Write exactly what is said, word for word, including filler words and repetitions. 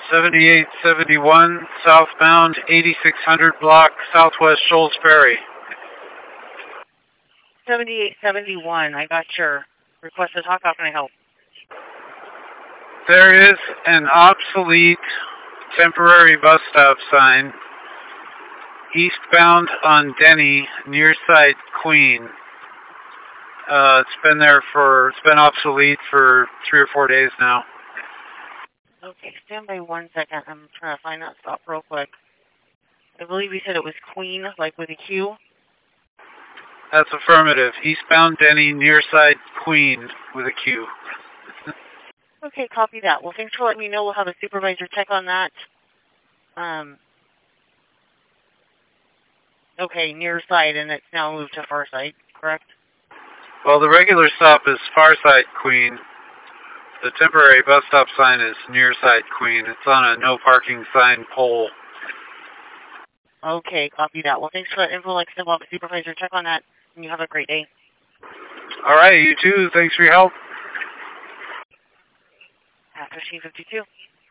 seventy-eight seventy-one, southbound, eighty-six hundred block, Southwest Shoals Ferry. seventy-eight seventy-one, I got your request to talk. How can I help? There is an obsolete temporary bus stop sign eastbound on Denny, near site Queen. Uh, it's been there for, it's been obsolete for three or four days now. Okay, stand by one second. I'm trying to find that stop real quick. I believe you said it was Queen, like with a Q? That's affirmative. Eastbound Denny, near site Queen, with a Q. Okay, copy that. Well, thanks for letting me know. We'll have a supervisor check on that. Um, okay, near site, and it's now moved to far site, correct? Well, the regular stop is far site Queen. The temporary bus stop sign is near site Queen. It's on a no parking sign pole. Okay, copy that. Well, thanks for that info. Like I said, we'll have a supervisor check on that, and you have a great day. All right, you too. Thanks for your help. At fifteen fifty-two.